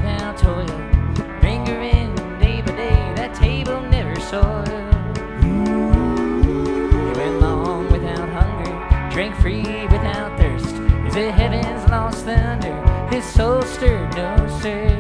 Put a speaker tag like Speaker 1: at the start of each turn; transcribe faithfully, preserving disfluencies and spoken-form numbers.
Speaker 1: without toil, lingering day by day, that table never soiled. He went long without hunger, drank free without thirst. As the heavens lost thunder, his soul stirred no stir.